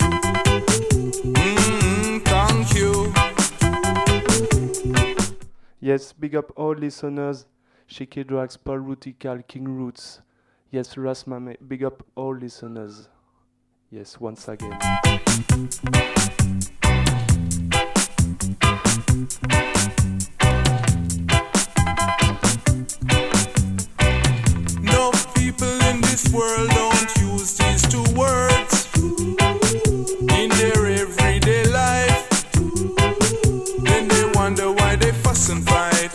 Mm, thank you.
Yes, big up all listeners. Shiki Drags, Paul Rutical, King Roots. Yes, Ras Mame, big up all listeners. Yes, once again.
No people in this world don't use these two words in their everyday life. Then they wonder why they fuss and fight.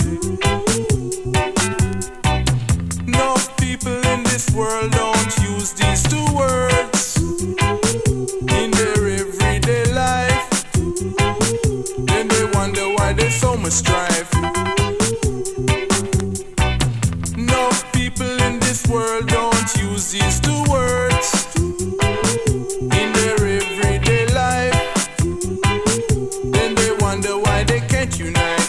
No people in this world don't use these two words in their everyday life. Then they wonder why there's so much strife. No people in this world don't use these two words in their everyday life. Then they wonder why they can't unite.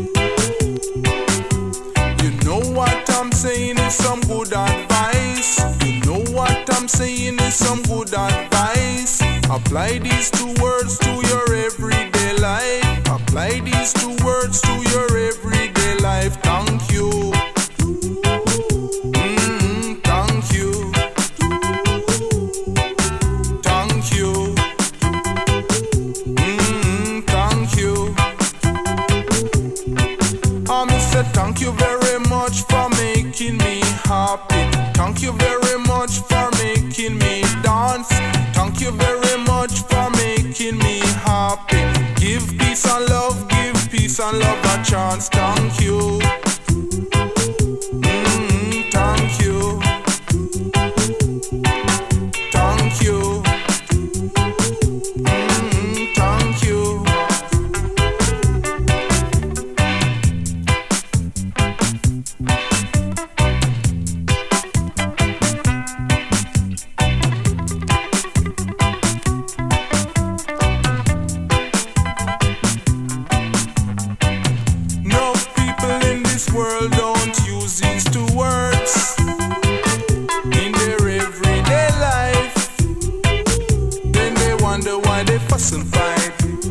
You know what I'm saying is some good advice. You know what I'm saying is some good advice. Apply these two words to your everyday life. Apply these two words to your everyday life. Thank you. Mm, thank you. Thank you. Mm, thank you. I me say thank you very much for making me happy. Thank you very much for making me dance. Thank you very much for making me happy. Give peace and love, give peace and love a chance. Thank you. Mm, thank you. Thank you. Mm, thank you.
fuss and fight.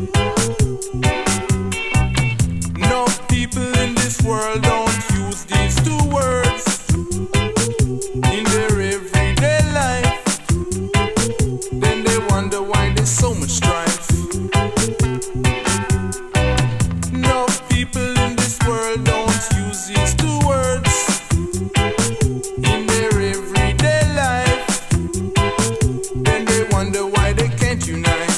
No people in this world don't use these two words in their everyday life. Then they wonder why there's so much strife. No people in this world don't use these two words in their everyday life. Then they wonder why they can't unite.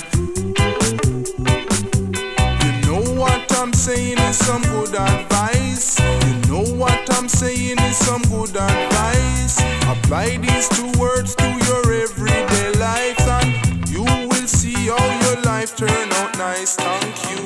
You know what I'm saying is some good advice. You know what I'm saying is some good advice. Apply these two words to your everyday life and you will see how your life turn out nice. Thank you.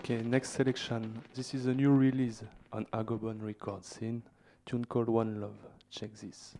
Okay, next selection. This is a new release on Agobon Records scene, tune called One Love. Check this.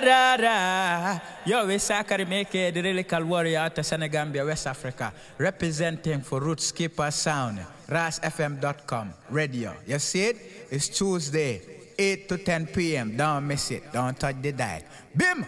da da. Yo, we Sakari Meke, the lyrical warrior out of Senegambia, West Africa, representing for Roots Keeper Sound, ras f m dot com radio. You see it? It's Tuesday, eight to ten p m Don't miss it. Don't touch the dial. Bim!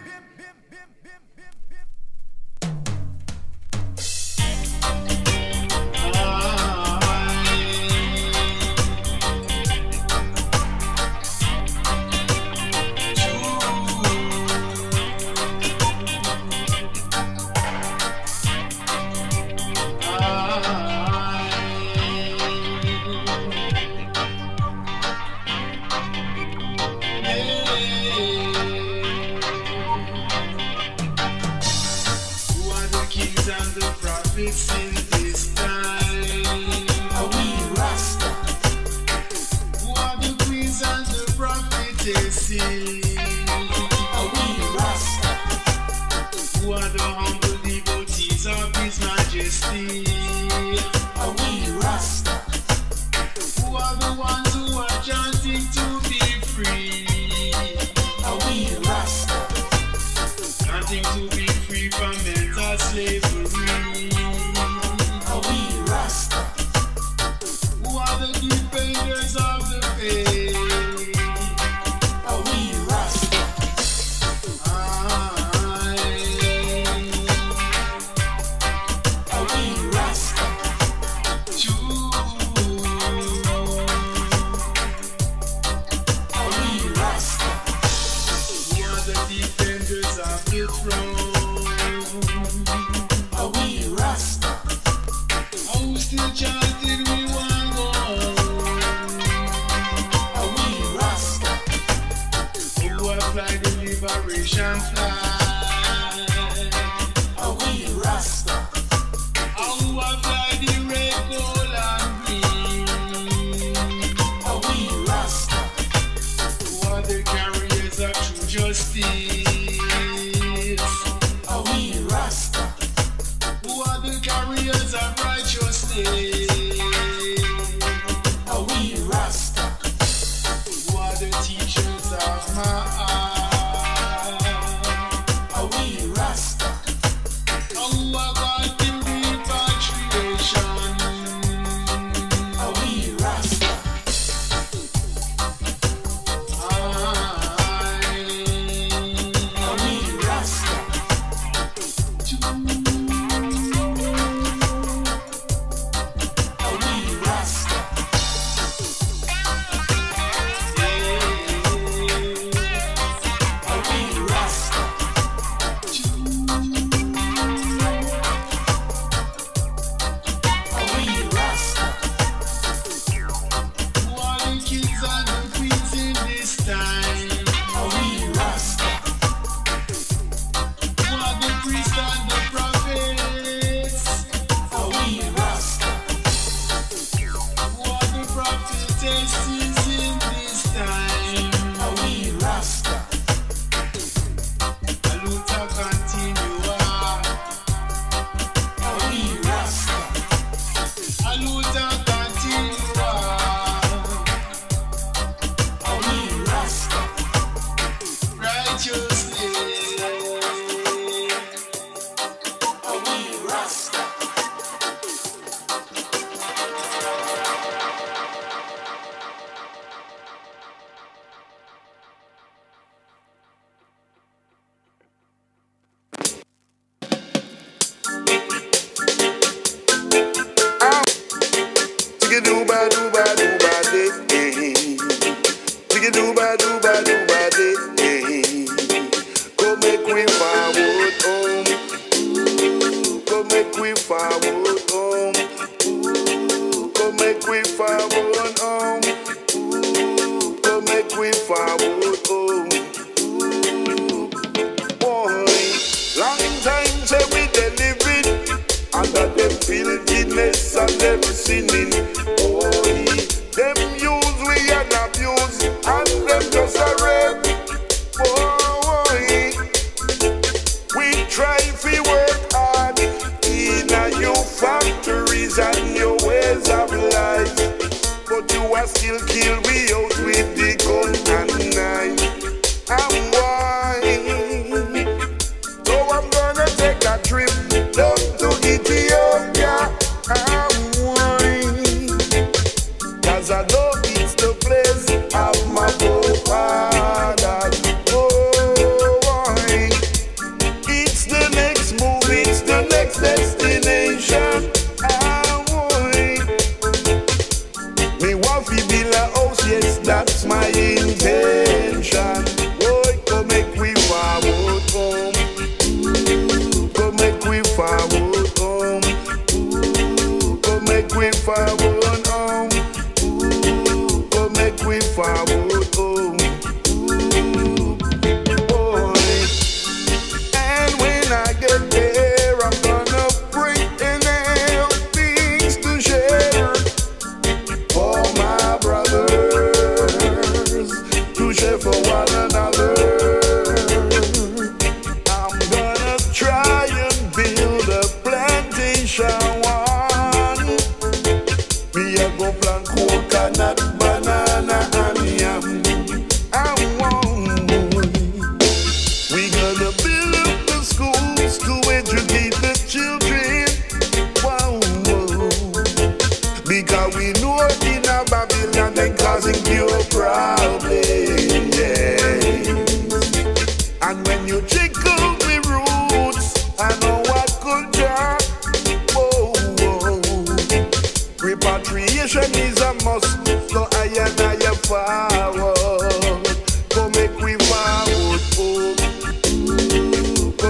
Still kill we out with the gun and knife. And why?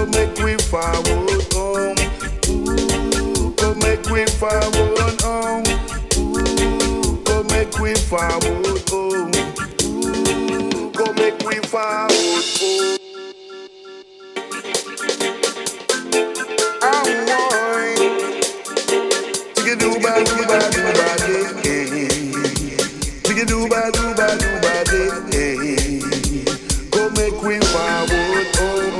come make we forward home. Ooh, come make we forward home. Ooh, come make we forward home. Ooh, come make we forward home. I'm wine. Tigga do ba do ba do ba day. Tigga do ba do ba do ba day. Go make we forward home.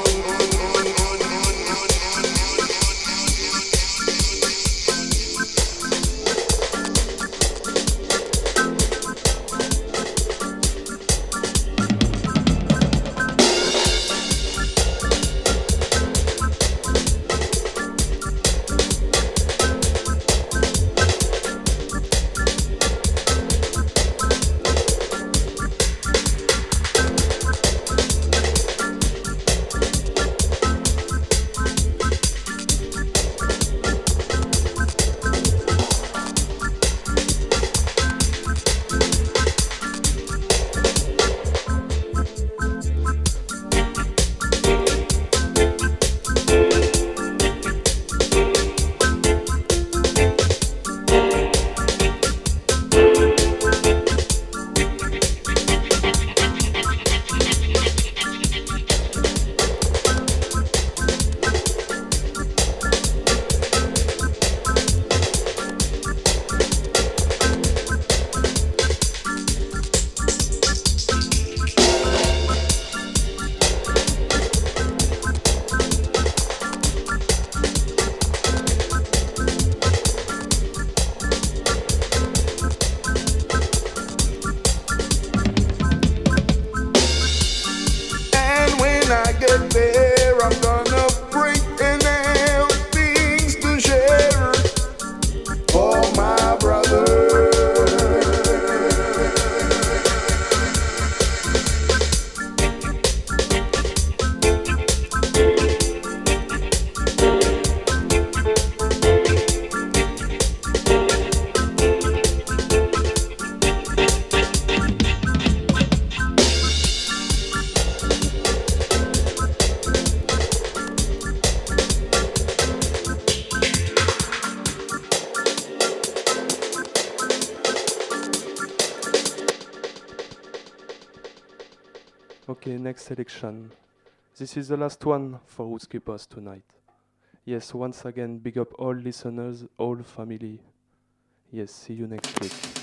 Okay, next selection. This is the last one for Roots Keepers tonight. Yes, once again, big up all listeners, all family. Yes, see you next week.